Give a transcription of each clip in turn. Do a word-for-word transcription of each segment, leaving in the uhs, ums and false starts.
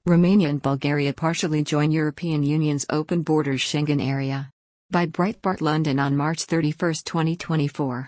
Romania and Bulgaria partially join European Union's open borders Schengen area. By Breitbart London on March thirty-first, twenty twenty-four.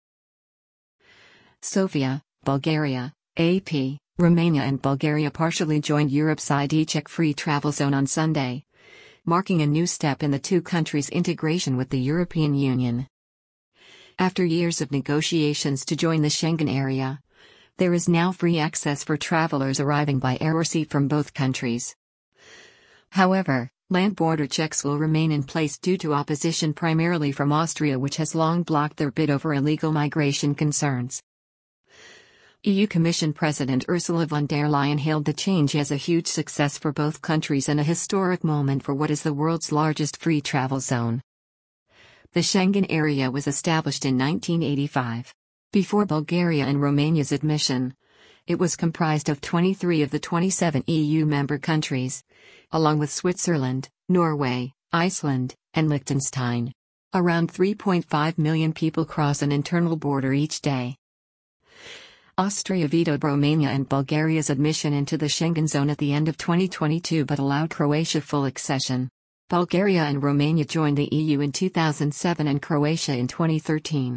Sofia, Bulgaria, A P. Romania and Bulgaria partially joined Europe's I D check free travel zone on Sunday, marking a new step in the two countries' integration with the European Union. After years of negotiations to join the Schengen area, there is now free access for travelers arriving by air or sea from both countries. However, land border checks will remain in place due to opposition primarily from Austria, which has long blocked their bid over illegal migration concerns. E U Commission President Ursula von der Leyen hailed the change as a huge success for both countries and a historic moment for what is the world's largest free travel zone. The Schengen area was established in nineteen eighty-five. Before Bulgaria and Romania's admission, it was comprised of twenty-three of the twenty-seven E U member countries, along with Switzerland, Norway, Iceland, and Liechtenstein. Around three point five million people cross an internal border each day. Austria vetoed Romania and Bulgaria's admission into the Schengen zone at the end of twenty twenty-two but allowed Croatia full accession. Bulgaria and Romania joined the E U in two thousand seven and Croatia in twenty thirteen.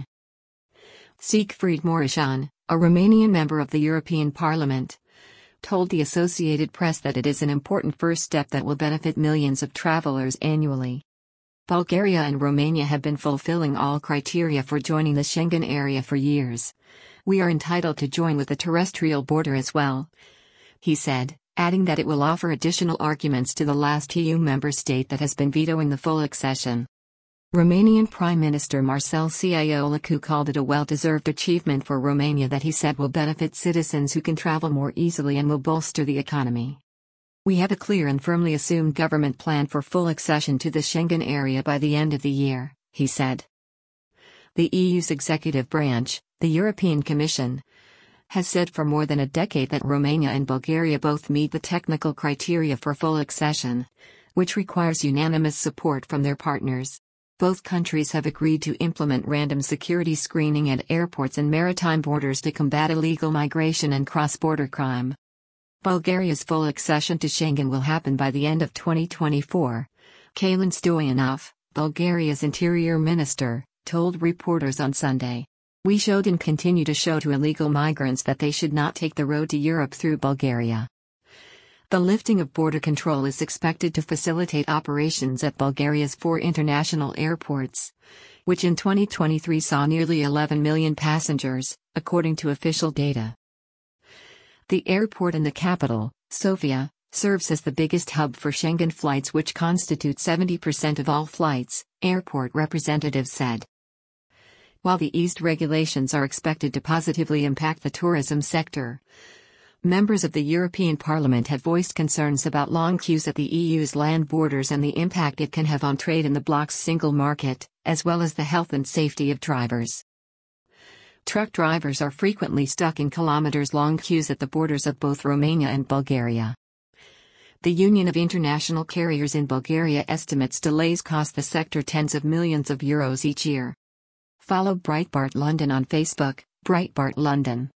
Siegfried Mureșan, a Romanian member of the European Parliament, told the Associated Press that it is an important first step that will benefit millions of travelers annually. Bulgaria and Romania have been fulfilling all criteria for joining the Schengen area for years. We are entitled to join with the terrestrial border as well, he said, adding that it will offer additional arguments to the last E U member state that has been vetoing the full accession. Romanian Prime Minister Marcel Ciolacu called it a well-deserved achievement for Romania that he said will benefit citizens who can travel more easily and will bolster the economy. We have a clear and firmly assumed government plan for full accession to the Schengen area by the end of the year, he said. The E U's executive branch, the European Commission, has said for more than a decade that Romania and Bulgaria both meet the technical criteria for full accession, which requires unanimous support from their partners. Both countries have agreed to implement random security screening at airports and maritime borders to combat illegal migration and cross-border crime. Bulgaria's full accession to Schengen will happen by the end of twenty twenty-four. Kalin Stoyanov, Bulgaria's interior minister, told reporters on Sunday. We showed and continue to show to illegal migrants that they should not take the road to Europe through Bulgaria. The lifting of border control is expected to facilitate operations at Bulgaria's four international airports, which in twenty twenty-three saw nearly eleven million passengers, according to official data. The airport in the capital, Sofia, serves as the biggest hub for Schengen flights, which constitute seventy percent of all flights, airport representatives said. While the eased regulations are expected to positively impact the tourism sector, members of the European Parliament have voiced concerns about long queues at the E U's land borders and the impact it can have on trade in the bloc's single market, as well as the health and safety of drivers. Truck drivers are frequently stuck in kilometers-long queues at the borders of both Romania and Bulgaria. The Union of International Carriers in Bulgaria estimates delays cost the sector tens of millions of euros each year. Follow Breitbart London on Facebook, Breitbart London.